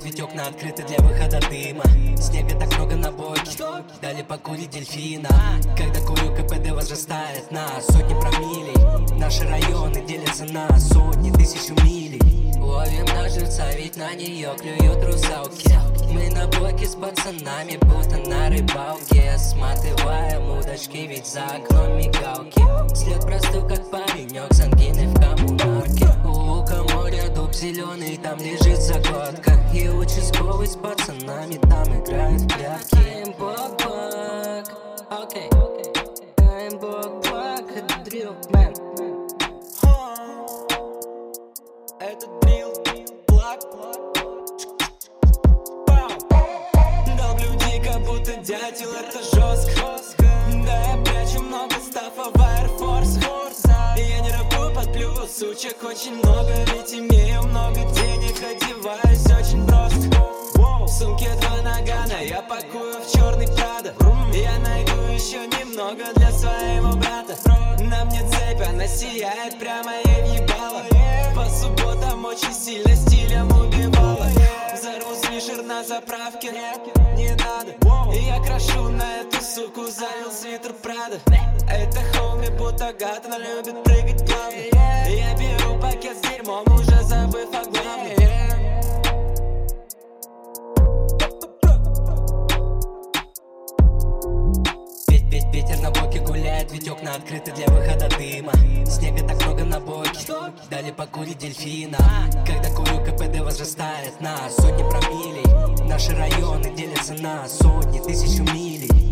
ведь окна открыты для выхода дыма. Снега так много на боке, дали покурить дельфина. Когда курю, КПД возрастает на сотни промиллей. Наши районы делятся на сотни, тысячу милей. Ловим на живца, ведь на нее клюют русалки. Мы на блоке с пацанами, будто на рыбалке. Сматываем удочки, ведь за окном мигалки. След простыл, как паренек с ангиной в коммунарке. У лука моря дуб зеленый, там лежит закладка. И участковый с пацанами там играет в прятки. I'm бок-бок, окей. I'm бок-бок, это дрил, мэн. Это дрил, плак. Долблю дико, будто дятел, это жестко. Да, я прячу много стафа в Air Force. Я не рэпую, подплюваю сучек очень много. Ведь имею много денег, одеваюсь очень просто. В сумке 2 нагана, я пакую в черный Прада. Я найду еще немного для своего брата. На мне цепь, она сияет, прямо ей въебала. По субботам очень сильно стилем убивала. Взорву свишер на заправке, не надо. Я крашу на эту суку, залил свитер Прада. Это хоуми, будто гад, она любит прыгать плавно. Я беру пакет с дерьмом, уже забыв о главном. Ветер на блоке гуляет, ведь окна открыты для выхода дыма. Снега так много на боке, дали покурить дельфина. Когда курю, КПД возрастает на сотни промиллей. Наши районы делятся на сотни, тысячу милей.